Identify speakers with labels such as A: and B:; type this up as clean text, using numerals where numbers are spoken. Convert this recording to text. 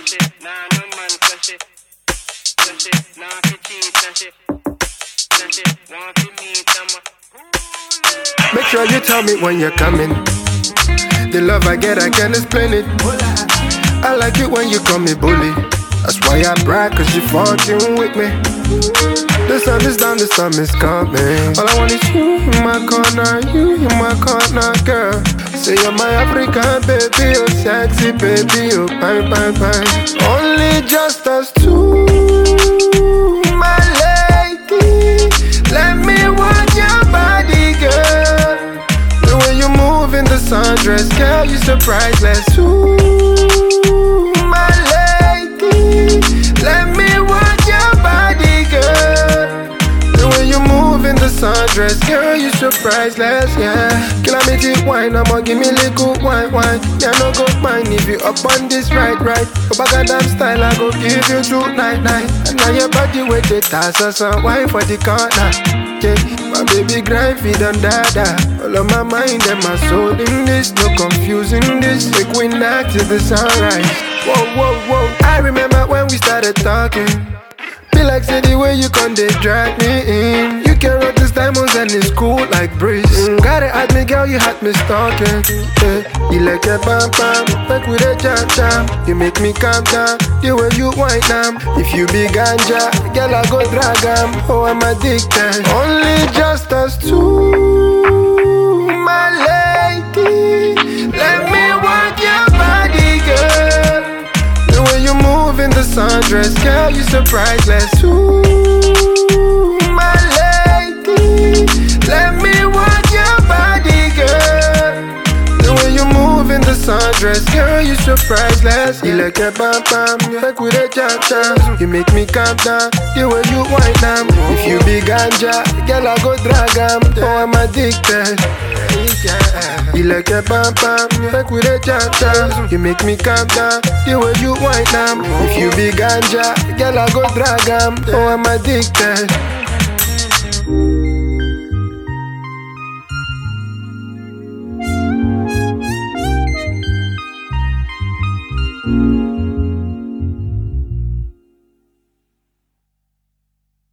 A: touch it. Nah, no man touch it. Touch it, nah, fi cheat, touch it. Touch it, want fi meet,
B: Make sure you tell me when you're coming. The love I get, I can't explain it. I like it when you call me bully. That's why I brag, cause you fucking with me. The sun is down, the sun is coming. All I want is you in my corner, you in my corner, girl. Say you're my African baby, oh sexy baby, oh fine, fine, fine. Only just us two, my lady. Let me watch your body, girl. The way you move in the sundress, girl, you surpriseless. Ooh, my lady. Let me watch your body, girl. The way you move in the sundress, girl, you surpriseless, yeah. Calamity wine, I'ma give me little wine, wine. Yeah, no go mind if you up on this right. Go back and damn style, I go give you 2 night. And now your body with the tass or some wine for the corner. Yeah, my baby grind feed on dada. All of my mind and my soul in this, no confusing this. Like we knock till the sunrise. Whoa. I remember when we started talking. Feel like say the way you come, they drag me in. You can rock these diamonds and it's cool like breeze. Gotta admit, girl, you had me stalking. Yeah. You like a bam bam, like with a jam. You make me calm down, the way you whine am. If you be ganja, girl, I go drag 'em. Oh, I'm addicted. Only just us two, my lady. Let me walk your body, girl. The way you move in the sundress, girl, you surpriseless. Ooh, my lady. Let me watch your body, girl. The way you move in the sundress, girl, you surpriseless. You like a bam bam, like with a jam. You make me calm down, the way you whine am. If you be ganja, girl, I go drag 'em. Oh, I'm addicted. You like a bam bam, like with a jam. You make me calm down, the way you whine am. If you be ganja, girl, I go drag 'em. Oh, I'm addicted.